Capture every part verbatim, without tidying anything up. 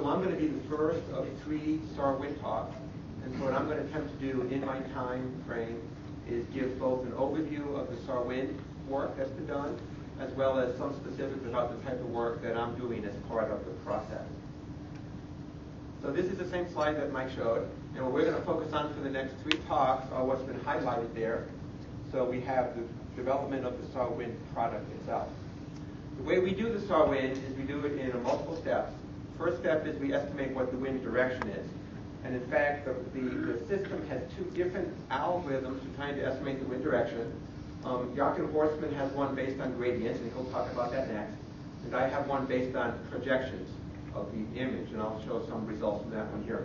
So I'm going to be the first of three SAR wind talks. And so what I'm going to attempt to do in my time frame is give both an overview of the SAR wind work that's been done, as well as some specifics about the type of work that I'm doing as part of the process. So this is the same slide that Mike showed, and what we're going to focus on for the next three talks are what's been highlighted there. So we have the development of the SAR wind product itself. The way we do the SAR wind is we do it in multiple steps. First step is we estimate what the wind direction is. And in fact, the, the, the system has two different algorithms for trying to estimate the wind direction. Um, Joachim Horstman has one based on gradients, and he'll talk about that next. And I have one based on projections of the image, and I'll show some results from that one here.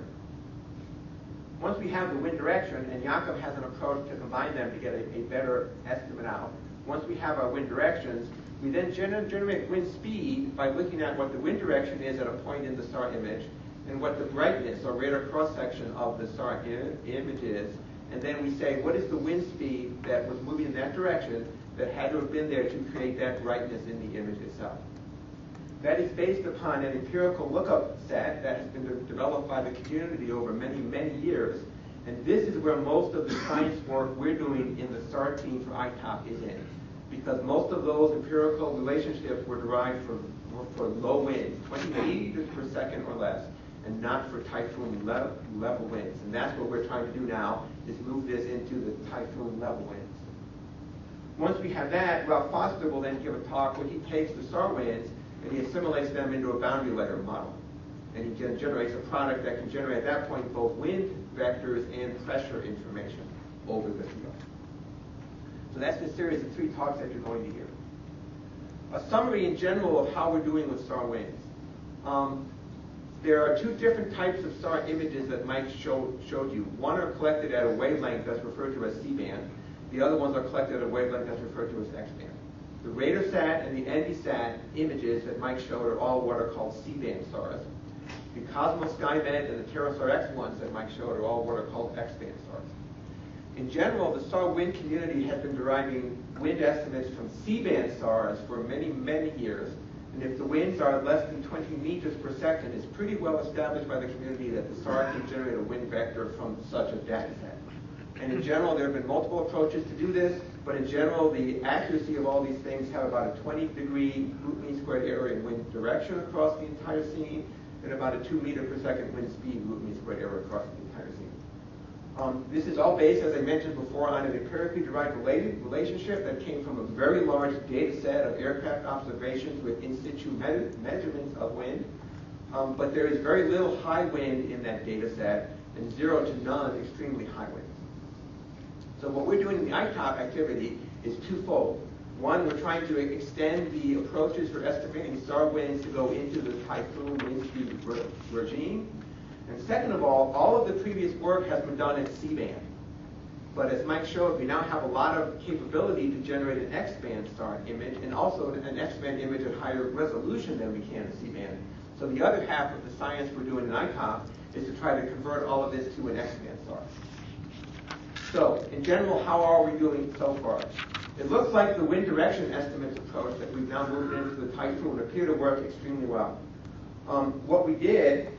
Once we have the wind direction, and Joachim has an approach to combine them to get a, a better estimate out. Once we have our wind directions, we then gener generate wind speed by looking at what the wind direction is at a point in the SAR image, and what the brightness or radar cross-section of the SAR image is. And then we say, what is the wind speed that was moving in that direction that had to have been there to create that brightness in the image itself. That is based upon an empirical lookup set that has been de developed by the community over many, many years. And this is where most of the science work we're doing in the SAR team for I TOP is in. Because most of those empirical relationships were derived for, for low winds, twenty meters per second or less, and not for typhoon level, level winds. And that's what we're trying to do now, is move this into the typhoon level winds. Once we have that, Ralph Foster will then give a talk where he takes the SAR winds and he assimilates them into a boundary layer model. And he generates a product that can generate at that point both wind vectors and pressure information over the field. So that's the series of three talks that you're going to hear. A summary in general of how we're doing with SAR winds. Um, There are two different types of SAR images that Mike show, showed you. One are collected at a wavelength that's referred to as C-band. The other ones are collected at a wavelength that's referred to as X-band. The RADARSAT and the ENVISAT images that Mike showed are all what are called C-band SARs. The Cosmos SkyMed and the TerraSAR X ones that Mike showed are all what are called X-band SARs. In general, the SAR wind community has been deriving wind estimates from C-band SARs for many, many years. And if the winds are less than twenty meters per second, it's pretty well established by the community that the SAR can generate a wind vector from such a data set. And in general, there have been multiple approaches to do this, but in general, the accuracy of all these things have about a twenty degree root mean squared error in wind direction across the entire scene, and about a two meter per second wind speed root mean squared error across the entire scene. Um, this is all based, as I mentioned before, on an empirically derived related relationship that came from a very large data set of aircraft observations with in situ me measurements of wind. Um, but there is very little high wind in that data set, and zero to none extremely high winds. So what we're doing in the I TOP activity is twofold. One, we're trying to extend the approaches for estimating SAR winds to go into the typhoon wind speed regime. And second of all, all of the previous work has been done at C-band. But as Mike showed, we now have a lot of capability to generate an X-band SAR image, and also an X-band image at higher resolution than we can at C-band. So the other half of the science we're doing in I TOP is to try to convert all of this to an X-band SAR. So, in general, how are we doing so far? It looks like the wind direction estimates approach that we've now moved into the typhoon appear to work extremely well. Um, what we did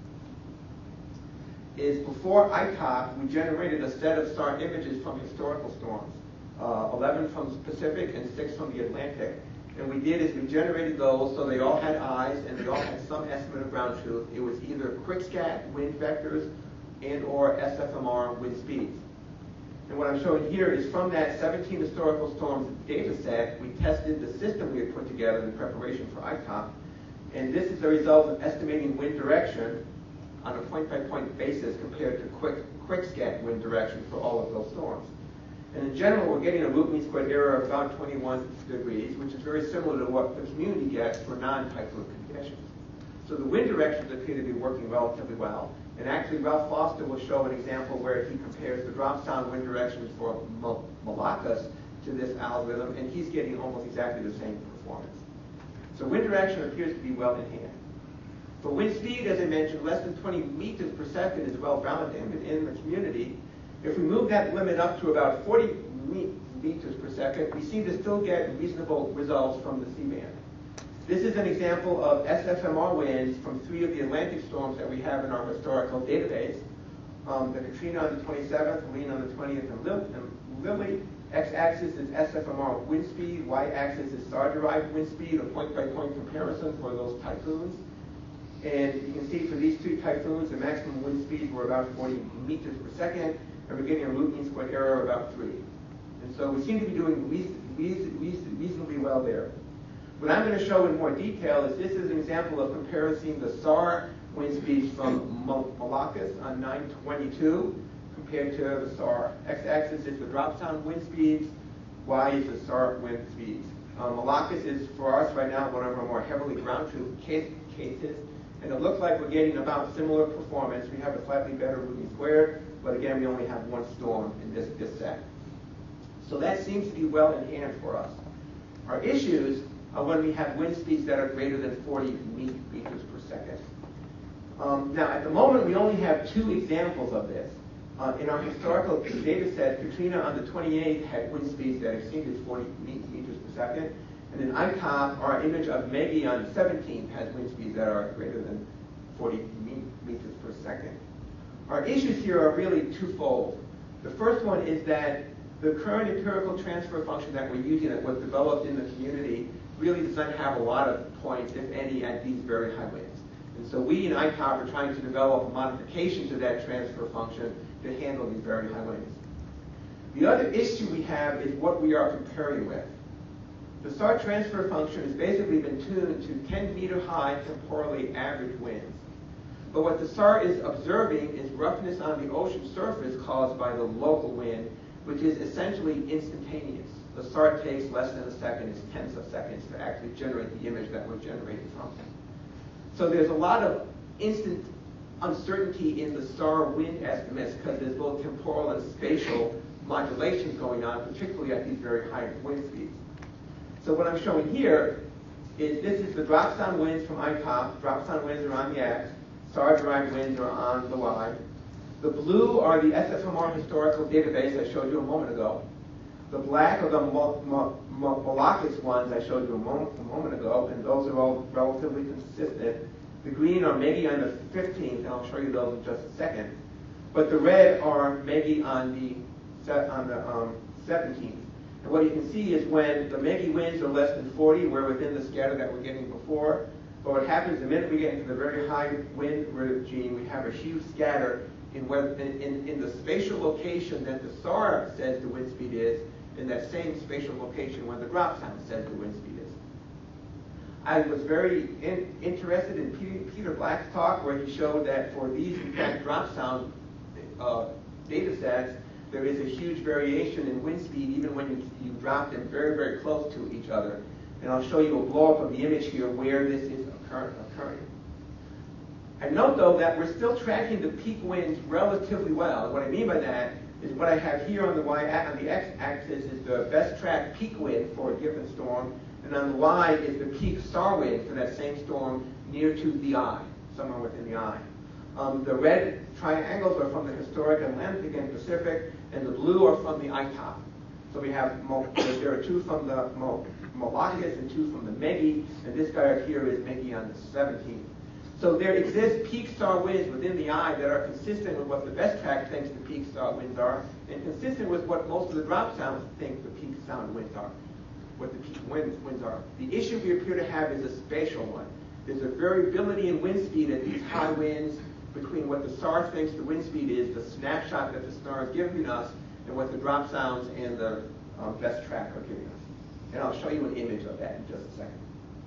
is before I TOP, we generated a set of SAR images from historical storms, uh, eleven from the Pacific and six from the Atlantic. And we did is we generated those so they all had eyes and they all had some estimate of ground truth. It was either QuickScat wind vectors and or S F M R wind speeds. And what I'm showing here is from that seventeen historical storms data set, we tested the system we had put together in preparation for I TOP. And this is the result of estimating wind direction on a point-by-point basis compared to quick, QuickScat wind direction for all of those storms. And in general, we're getting a root mean squared error of about twenty-one degrees, which is very similar to what the community gets for non-typhoon conditions. So the wind directions appear to be working relatively well. And actually, Ralph Foster will show an example where he compares the drop sound wind directions for Malakas to this algorithm, and he's getting almost exactly the same performance. So wind direction appears to be well in hand. For wind speed, as I mentioned, less than twenty meters per second is well balanced in, in the community. If we move that limit up to about forty meters per second, we seem to still get reasonable results from the C-band. This is an example of S F M R winds from three of the Atlantic storms that we have in our historical database. Um, the Katrina on the twenty-seventh, Helene on the twentieth, and, Lil and Lily. X-axis is S F M R wind speed. Y-axis is S A R-derived wind speed, a point-by-point comparison for those typhoons. And you can see for these two typhoons, the maximum wind speeds were about forty meters per second, and we're getting a root mean squared error of about three. And so we seem to be doing reasonably well there. What I'm going to show in more detail is this is an example of comparing the S A R wind speeds from Malakas on nine twenty-two compared to the S A R. X-axis is the drop sound wind speeds, Y is the S A R wind speeds. Um, Malakas is, for us right now, one of our more heavily ground-truth case, cases, and it looks like we're getting about similar performance. We have a slightly better root mean squared, but again, we only have one storm in this, this set. So that seems to be well in hand for us. Our issues are when we have wind speeds that are greater than forty meters per second. Um, now, at the moment, we only have two examples of this. Uh, in our historical data set, Katrina on the twenty-eighth had wind speeds that exceeded forty meters per second. And in I TOP, our image of Maggie on the seventeenth has wind speeds that are greater than forty meters per second. Our issues here are really twofold. The first one is that the current empirical transfer function that we're using that was developed in the community really does not have a lot of points, if any, at these very high winds. And so we in I TOP are trying to develop a modification to that transfer function to handle these very high winds. The other issue we have is what we are comparing with. The S A R transfer function has basically been tuned to ten meter high temporally average winds. But what the S A R is observing is roughness on the ocean surface caused by the local wind, which is essentially instantaneous. The S A R takes less than a second, it's tenths of seconds to actually generate the image that we're generating from. So there's a lot of instant uncertainty in the S A R wind estimates because there's both temporal and spatial modulations going on, particularly at these very high wind speeds. So what I'm showing here is this is the drop sound winds from I TOP. Drop sound winds are on the X. S A R-derived winds are on the Y. The blue are the S F M R historical database I showed you a moment ago. The black are the Malakas ones I showed you a moment, a moment ago, and those are all relatively consistent. The green are Maggie on the fifteenth, and I'll show you those in just a second. But the red are Maggie on the, on the um, seventeenth. And what you can see is when the Maggie winds are less than forty, we're within the scatter that we're getting before. But what happens the minute we get into the very high wind regime, we have a huge scatter in, where, in, in, in the spatial location that the S A R says the wind speed is, in that same spatial location where the drop sound says the wind speed is. I was very in, interested in Peter, Peter Black's talk where he showed that for these exact drop sound uh, data sets, there is a huge variation in wind speed even when you, you drop them very, very close to each other. And I'll show you a blow-up of the image here where this is occur occurring. And note, though, that we're still tracking the peak winds relatively well. What I mean by that is what I have here on the y on the x-axis is the best tracked peak wind for a given storm, and on the y is the peak S A R wind for that same storm near to the eye, somewhere within the eye. Um, the red triangles are from the historic Atlantic and Pacific, and the blue are from the I TOP. So we have, there are two from the Malakas and two from the Maggie, and this guy up here is Maggie on the seventeenth. So there exist peak S A R winds within the eye that are consistent with what the best track thinks the peak S A R winds are, and consistent with what most of the drop sounds think the peak sound winds are, what the peak winds, winds are. The issue we appear to have is a spatial one. There's a variability in wind speed at these high winds between what the S A R thinks the wind speed is, the snapshot that the S A R is giving us, and what the drop sounds and the um, best track are giving us. And I'll show you an image of that in just a second.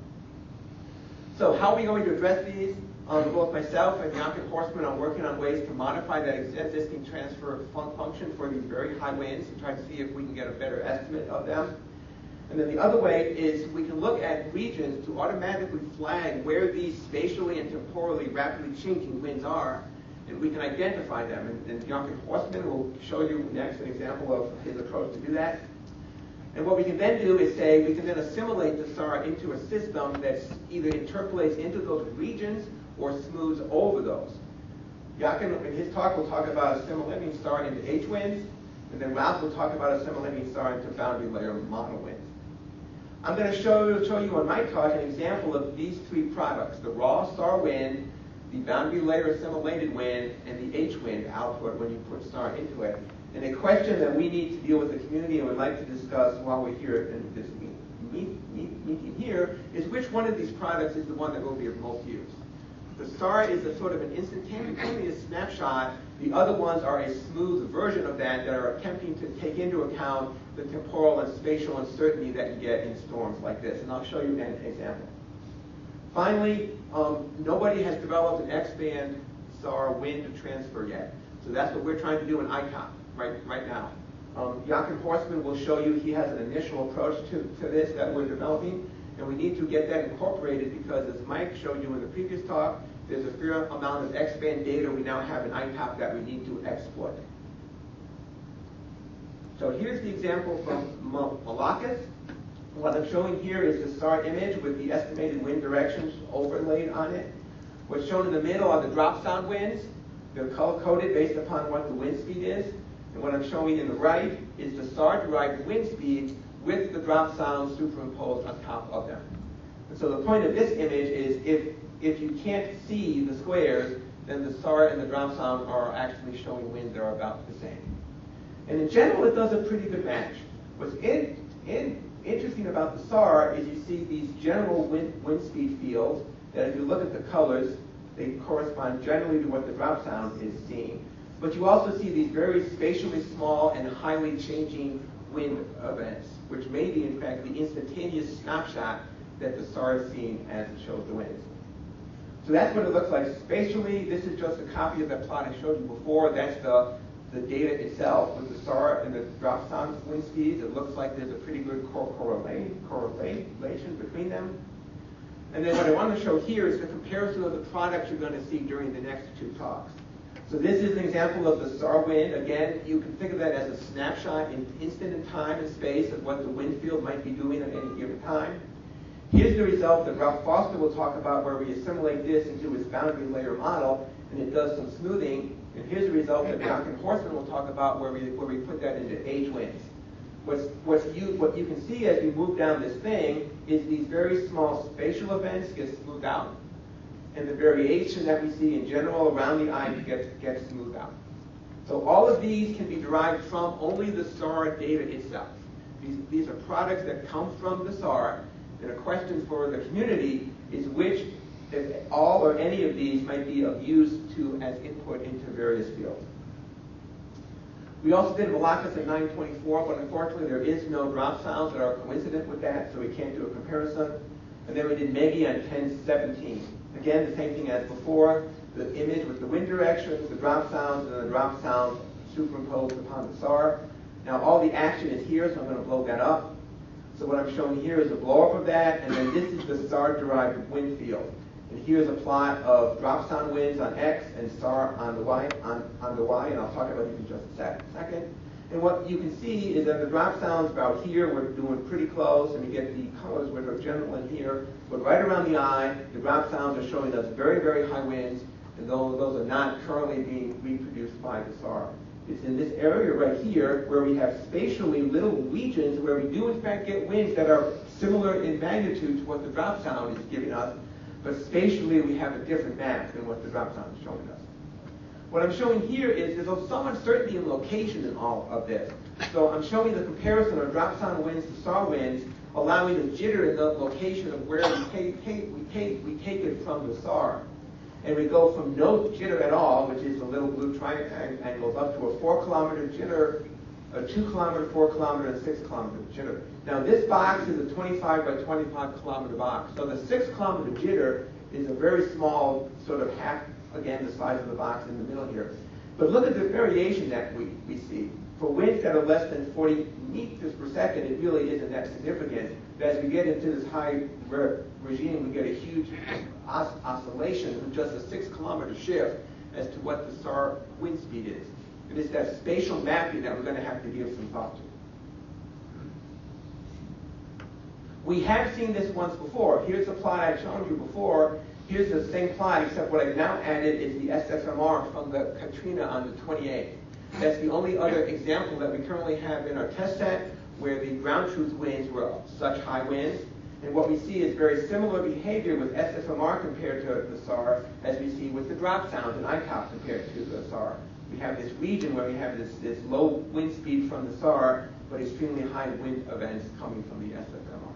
So how are we going to address these? Um, both myself and Jochen Horstman are working on ways to modify that existing transfer fun function for these very high winds and try to see if we can get a better estimate of them. And then the other way is we can look at regions to automatically flag where these spatially and temporally rapidly changing winds are, and we can identify them. And, and Jochen Horstman will show you next an example of his approach to do that. And what we can then do is say we can then assimilate the S A R into a system that either interpolates into those regions or smooths over those. Jochen, in his talk, will talk about assimilating S A R into H winds, and then Ralph will talk about assimilating S A R into boundary layer mono winds. I'm going to show, show you on my talk an example of these three products, the raw SAR wind, the boundary layer assimilated wind, and the H-wind output when you put SAR into it. And a question that we need to deal with the community and would like to discuss while we're here in this meet, meet, meet, meeting here is which one of these products is the one that will be of most use. The SAR is a sort of an instantaneous snapshot. The other ones are a smooth version of that that are attempting to take into account the temporal and spatial uncertainty that you get in storms like this. And I'll show you an example. Finally, um, nobody has developed an X-band SAR wind transfer yet. So that's what we're trying to do in I COP right, right now. Um, Joachim Horstman will show you he has an initial approach to, to this that we're developing. And we need to get that incorporated because, as Mike showed you in the previous talk, there's a fair amount of X-band data we now have in I COP that we need to exploit. So here's the example from Malakas. What I'm showing here is the SAR image with the estimated wind directions overlaid on it. What's shown in the middle are the drop sound winds. They're color-coded based upon what the wind speed is. And what I'm showing in the right is the SAR-derived wind speed with the drop sound superimposed on top of them. And so the point of this image is if, if you can't see the squares, then the SAR and the drop sound are actually showing winds that are about the same. And in general, it does a pretty good match. What's in, in, interesting about the SAR is you see these general wind, wind speed fields that if you look at the colors, they correspond generally to what the drop sound is seeing. But you also see these very spatially small and highly changing wind events, which may be, in fact, the instantaneous snapshot that the SAR is seeing as it shows the winds. So that's what it looks like spatially. This is just a copy of that plot I showed you before. That's the, the data itself with the SAR and the drop sound wind speeds. It looks like there's a pretty good correlation, correlation between them. And then what I want to show here is the comparison of the products you're going to see during the next two talks. So this is an example of the SAR wind. Again, you can think of that as a snapshot in instant in time and space of what the wind field might be doing at any given time. Here's the result that Ralph Foster will talk about where we assimilate this into his boundary layer model, and it does some smoothing. And here's the result that Joachim Horstman will talk about where we, where we put that into H-winds. What's, what's you, what you can see as we move down this thing is these very small spatial events get smoothed out. And the variation that we see in general around the eye gets, gets smoothed out. So all of these can be derived from only the SAR data itself. These, these are products that come from the SAR. And a question for the community is which, if all or any of these, might be of use to as input into various fields. We also did Malakas at nine twenty-four, but unfortunately there is no drop sounds that are coincident with that, so we can't do a comparison. And then we did Megi on ten seventeen. Again, the same thing as before, the image with the wind directions, the drop sounds, and the drop sounds superimposed upon the SAR. Now all the action is here, so I'm going to blow that up. So what I'm showing here is a blow-up of that, and then this is the SAR-derived wind field. And here's a plot of drop sound winds on X and SAR on the Y, on, on the Y, and I'll talk about these in just a sec, second. And what you can see is that the drop sounds about here, we're doing pretty close, and we get the colors which are general in here. But right around the eye, the drop sounds are showing us very, very high winds, and those, those are not currently being reproduced by the SAR. It's in this area right here where we have spatially little regions where we do in fact get winds that are similar in magnitude to what the drop sound is giving us, but spatially we have a different map than what the drop sound is showing us. What I'm showing here is there's some uncertainty in location in all of this. So I'm showing the comparison of drop sound winds to SAR winds, allowing the jitter in the location of where we take, take, we take, we take it from the SAR. And we go from no jitter at all, which is the little blue triangles, up to a four kilometer jitter, a two kilometer, four kilometer, and six kilometer jitter. Now this box is a twenty-five by twenty-five kilometer box. So the six kilometer jitter is a very small, sort of half, again, the size of the box in the middle here. But look at the variation that we, we see. For winds that are less than forty meters per second, it really isn't that significant. But as we get into this high re regime, we get a huge os oscillation with just a six kilometer shift as to what the SAR wind speed is. And it's that spatial mapping that we're going to have to give some thought to. We have seen this once before. Here's the plot I've shown you before. Here's the same plot, except what I've now added is the S F M R from the Katrina on the twenty-eighth. That's the only other example that we currently have in our test set where the ground truth winds were such high winds. And what we see is very similar behavior with S F M R compared to the S A R as we see with the drop sounds in I COP compared to the S A R. We have this region where we have this, this low wind speed from the S A R, but extremely high wind events coming from the S F M R.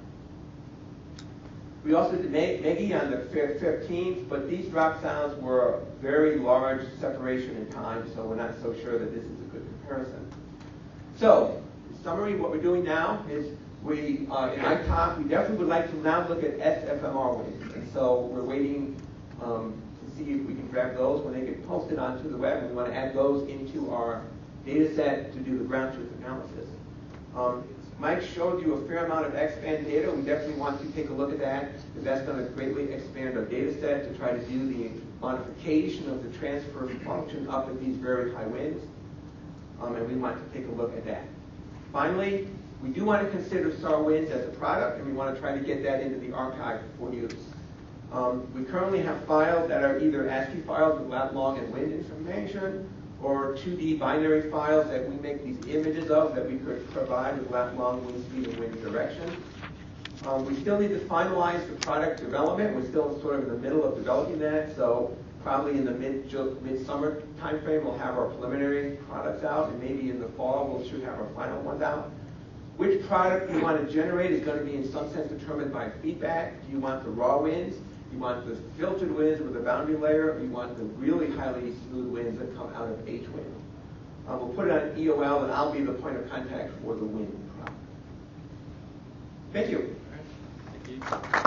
We also did Meggie on the fifteenth, but these drop sounds were very large separation in time, so we're not so sure that this is a good comparison. So, in summary, what we're doing now is we, uh, in I COP, we definitely would like to now look at S F M R winds. And so we're waiting um, to see if we can grab those when they get posted onto the web, and we want to add those into our data set to do the ground truth analysis. Um, Mike showed you a fair amount of X-band data. We definitely want to take a look at that, because that's going to greatly expand our data set to try to do the modification of the transfer function up at these very high winds. Um, and we want to take a look at that. Finally, we do want to consider S A R winds as a product, and we want to try to get that into the archive for use. Um, we currently have files that are either ASCII files with lat long and wind information, or two D binary files that we make these images of that we could provide with lat long, wind speed, and wind direction. Um, we still need to finalize the product development. We're still sort of in the middle of developing that, so probably in the mid, mid-summer time frame we'll have our preliminary products out, and maybe in the fall we should have our final ones out. Which product you want to generate is going to be in some sense determined by feedback. Do you want the raw winds? Do you want the filtered winds with a boundary layer? Or do you want the really highly smooth winds that come out of H wind? Um, we'll put it on E O L, and I'll be the point of contact for the wind product. Thank you. Thank you.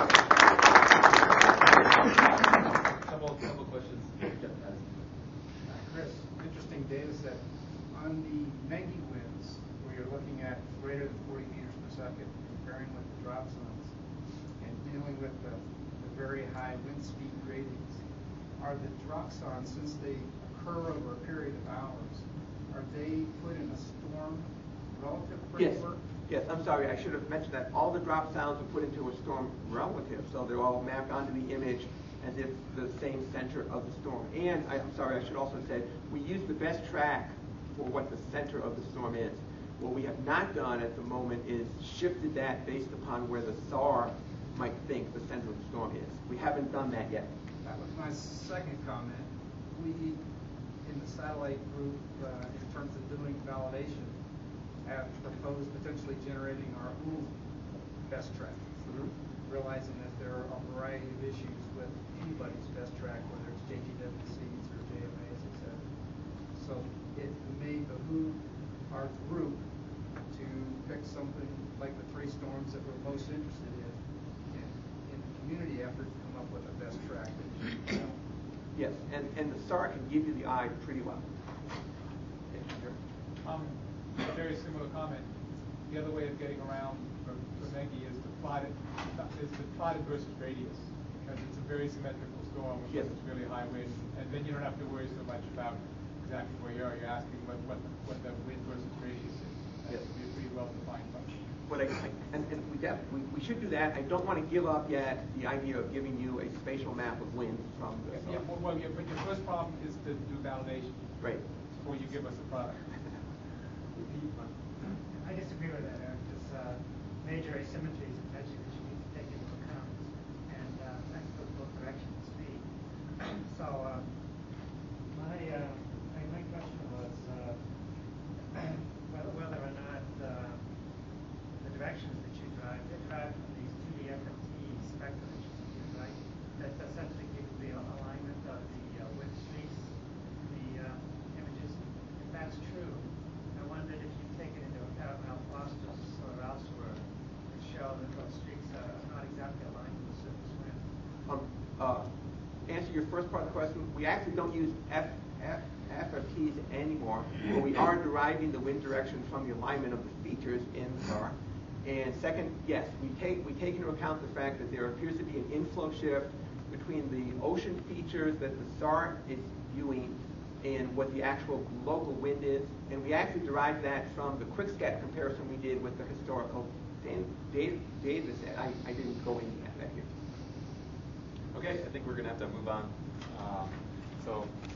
Couple, couple questions. Chris, interesting data set. On the Meggie winds, where you're looking at greater than forty meters per second, comparing with the drop zones, and dealing with the, the very high wind speed gradings, are the drop zones, since they occur over a period of hours, are they put in a storm relative framework? Yes. Yes, I'm sorry, I should have mentioned that. All the drop sounds are put into a storm relative, so they're all mapped onto the image as if the same center of the storm. And I, I'm sorry, I should also say, we use the best track for what the center of the storm is. What we have not done at the moment is shifted that based upon where the S A R might think the center of the storm is. We haven't done that yet. That was my second comment. We, in the satellite group, uh, in terms of doing validation, have proposed potentially generating our own best track, mm-hmm. realizing that there are a variety of issues with anybody's best track, whether it's J G W Cs or J M As, et cetera. So it may behoove our group to pick something like the three storms that we're most interested in, in, in the community effort to come up with a best track. Yes, and, and the S A R can give you the eye pretty well. Okay, sure. Um, a very similar comment. The other way of getting around for, for Meggie is to plot it, is to plot it versus radius, because it's a very symmetrical storm, which yes. is really high wind, and then you don't have to worry so much about exactly where you are. You're asking what what, what the wind versus radius is. That yes. would be a pretty well defined function. But I, I, and, and we, def, we we should do that. I don't want to give up yet the idea of giving you a spatial map of wind from the Yeah, yeah, well, well yeah, but your first problem is to do validation. Right. Before you give us a product. I disagree with that, Eric. There's uh, major asymmetries potentially that you need to take into account, and uh, that goes both directions, speed. So uh, my, uh, my my question was uh, whether, whether or not uh, the directions that you drive, they drive from these two D F F T spectrum that you use, right? That essentially gives the alignment of the uh, wind streaks, the uh, images. If that's true, I wondered if you've taken into account Mount Foster's or elsewhere to show that those streaks are not exactly aligned with the surface wind. Um, uh, answer your first part of the question. We actually don't use F, F, F F Ts anymore, but we are deriving the wind direction from the alignment of the features in the S A R. And second, yes, we take we take into account the fact that there appears to be an inflow shift between the ocean features that the S A R is viewing and what the actual local wind is, and we actually derived that from the QuickScat comparison we did with the historical data, data set. I, I didn't go into that here. Okay, I think we're going to have to move on. Um, so.